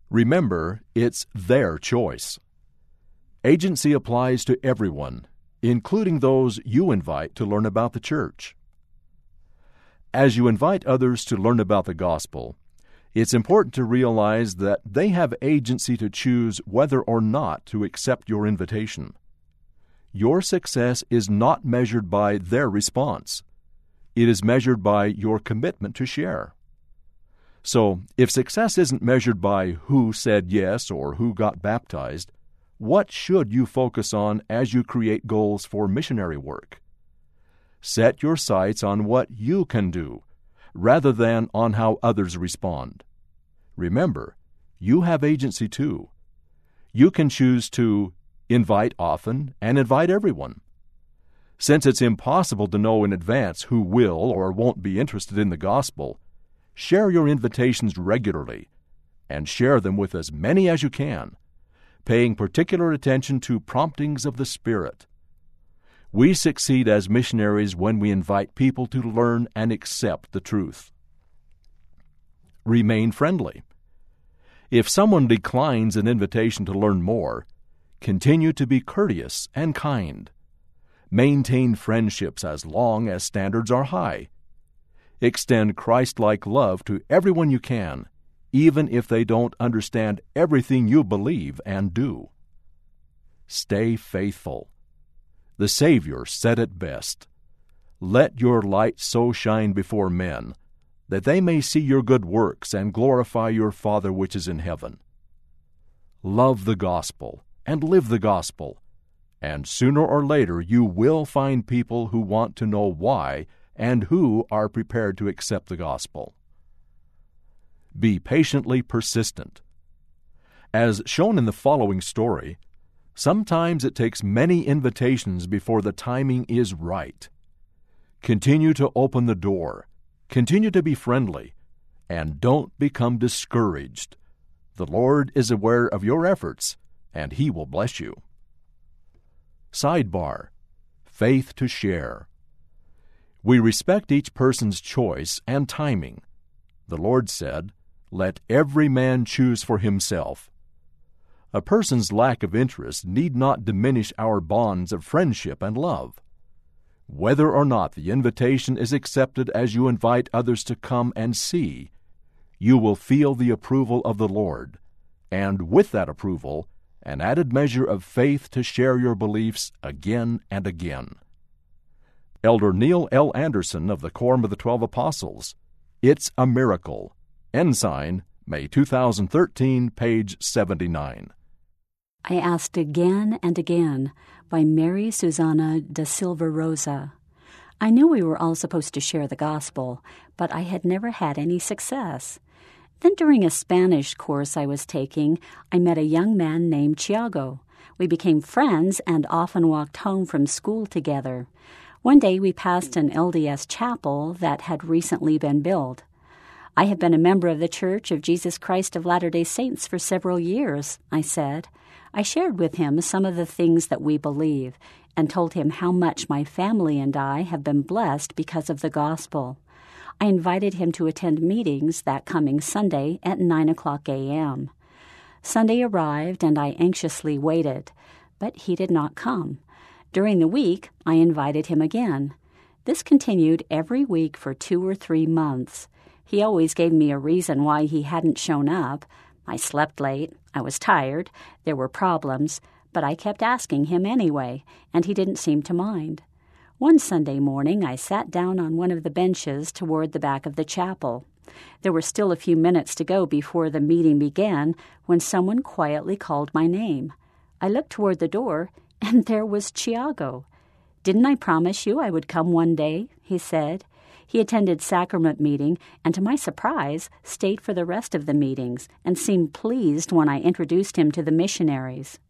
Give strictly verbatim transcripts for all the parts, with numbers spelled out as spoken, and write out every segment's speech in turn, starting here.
Remember, it's their choice. Agency applies to everyone, including those you invite to learn about the church. As you invite others to learn about the gospel, it's important to realize that they have agency to choose whether or not to accept your invitation. Your success is not measured by their response. It is measured by your commitment to share. So, if success isn't measured by who said yes or who got baptized, what should you focus on as you create goals for missionary work? Set your sights on what you can do, rather than on how others respond. Remember, you have agency too. You can choose to invite often and invite everyone. Since it's impossible to know in advance who will or won't be interested in the gospel, share your invitations regularly and share them with as many as you can, paying particular attention to promptings of the Spirit. We succeed as missionaries when we invite people to learn and accept the truth. Remain friendly. If someone declines an invitation to learn more, continue to be courteous and kind. Maintain friendships as long as standards are high. Extend Christ-like love to everyone you can, even if they don't understand everything you believe and do. Stay faithful. The Savior said it best, "Let your light so shine before men, that they may see your good works and glorify your Father which is in heaven." Love the gospel and live the gospel, and sooner or later you will find people who want to know why and who are prepared to accept the gospel. Be patiently persistent. As shown in the following story, sometimes it takes many invitations before the timing is right. Continue to open the door, continue to be friendly, and don't become discouraged. The Lord is aware of your efforts, and He will bless you. Sidebar: Faith to share. We respect each person's choice and timing. The Lord said, "Let every man choose for himself." A person's lack of interest need not diminish our bonds of friendship and love. Whether or not the invitation is accepted as you invite others to come and see, you will feel the approval of the Lord, and with that approval, an added measure of faith to share your beliefs again and again. Elder Neil L. Anderson of the Quorum of the Twelve Apostles, It's a Miracle. Ensign, May two thousand thirteen, page seventy-nine. I Asked Again and Again by Mary Susanna da Silva Rosa. I knew we were all supposed to share the gospel, but I had never had any success. Then during a Spanish course I was taking, I met a young man named Tiago. We became friends and often walked home from school together. One day we passed an L D S chapel that had recently been built. I have been a member of the Church of Jesus Christ of Latter-day Saints for several years, I said. I shared with him some of the things that we believe and told him how much my family and I have been blessed because of the gospel. I invited him to attend meetings that coming Sunday at nine o'clock a.m. Sunday arrived and I anxiously waited, but he did not come. During the week, I invited him again. This continued every week for two or three months. He always gave me a reason why he hadn't shown up. I slept late, I was tired, there were problems, but I kept asking him anyway, and he didn't seem to mind. One Sunday morning, I sat down on one of the benches toward the back of the chapel. There were still a few minutes to go before the meeting began when someone quietly called my name. I looked toward the door, and there was Tiago. "Didn't I promise you I would come one day?" he said. He attended sacrament meeting and, to my surprise, stayed for the rest of the meetings and seemed pleased when I introduced him to the missionaries.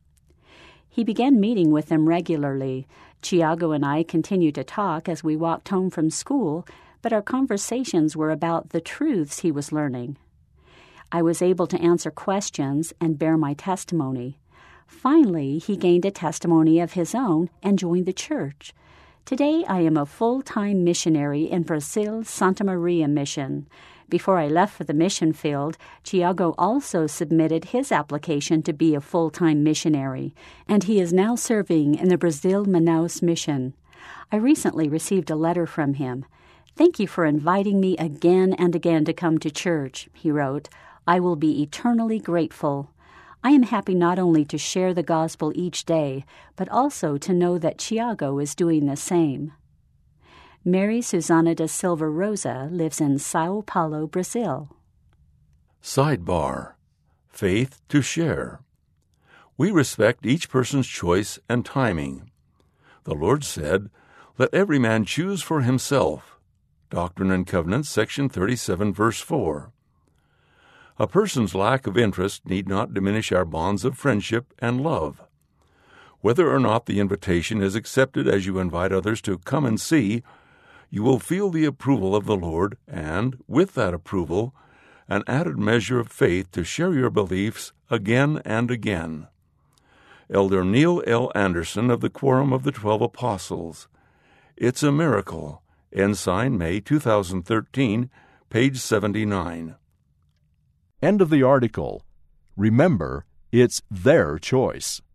He began meeting with them regularly. Tiago and I continued to talk as we walked home from school, but our conversations were about the truths he was learning. I was able to answer questions and bear my testimony. Finally, he gained a testimony of his own and joined the church. Today, I am a full-time missionary in Brazil's Santa Maria Mission. Before I left for the mission field, Tiago also submitted his application to be a full-time missionary, and he is now serving in the Brazil Manaus mission. I recently received a letter from him. "Thank you for inviting me again and again to come to church," he wrote. "I will be eternally grateful. I am happy not only to share the gospel each day, but also to know that Tiago is doing the same." Mary Susana da Silva Rosa lives in Sao Paulo, Brazil. Sidebar: Faith to share. We respect each person's choice and timing. The Lord said, "Let every man choose for himself." Doctrine and Covenants, section thirty-seven, verse four. A person's lack of interest need not diminish our bonds of friendship and love. Whether or not the invitation is accepted as you invite others to come and see, you will feel the approval of the Lord and, with that approval, an added measure of faith to share your beliefs again and again. Elder Neil L. Anderson of the Quorum of the Twelve Apostles. It's a Miracle. Ensign, May two thousand thirteen, page seventy-nine. End of the article. Remember, it's their choice.